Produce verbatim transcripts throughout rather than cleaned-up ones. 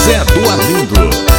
Zé do Arlindo.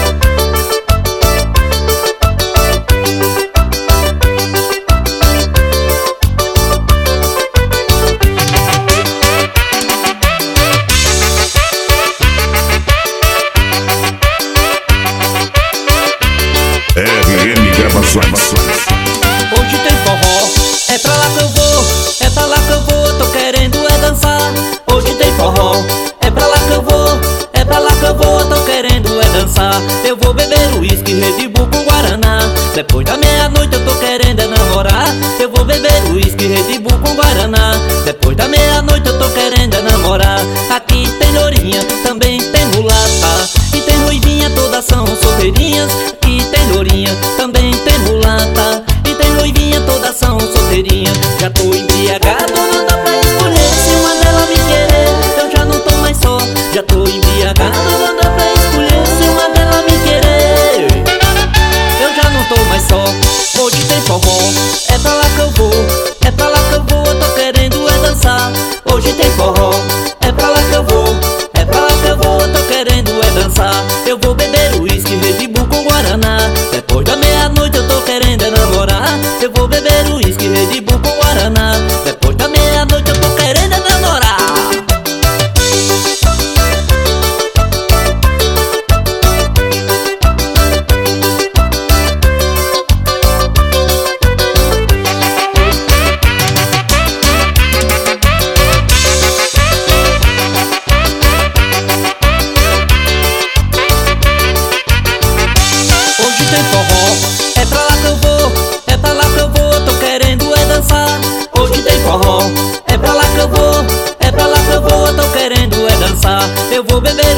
R M Gravações. Hoje tem forró, é pra lá que eu vou, é pra lá que eu vou, tô querendo é dançar. Hoje tem forró, é pra lá que eu vou, é pra lá que eu vou, tô querendo é dançar. Eu vou beber uísque, Red Bull com Guaraná. Depois da meia-noite eu tô querendo é namorar. Eu vou beber uísque, Red Bull com Guaraná. Depois da meia-noite eu tô querendo é namorar. Aqui tem lourinha, também tem mulata, e tem ruivinha, todas são solteirinhas. Aqui tem lourinha, também tem mulata, e tem ruivinha, todas são solteirinhas. Já tô embriagado, não dá pra escolher. Se uma dela me querer, eu já não tô mais só. Já tô embriagado, não dá pra escolher. Se uma dela me querer, eu já não tô mais só. Hoje tem forró, é pra lá que eu vou, é pra lá que eu vou, eu tô querendo é dançar. Hoje tem forró, é pra lá que eu vou, é pra lá que eu vou, eu tô querendo é dançar. Eu vou beber uísque, Red Bull com Guaraná. Depois da meia-noite eu tô querendo é namorar. Eu vou beber uísque, Red Bull com Guaraná. Depois da meia-noite eu tô querendo é namorar. Hoje tem forró, é pra lá que eu vou, é pra lá que eu vou, tô querendo é dançar. Hoje tem forró, é pra lá que eu vou, é pra lá que eu vou, tô querendo é dançar. Eu vou beber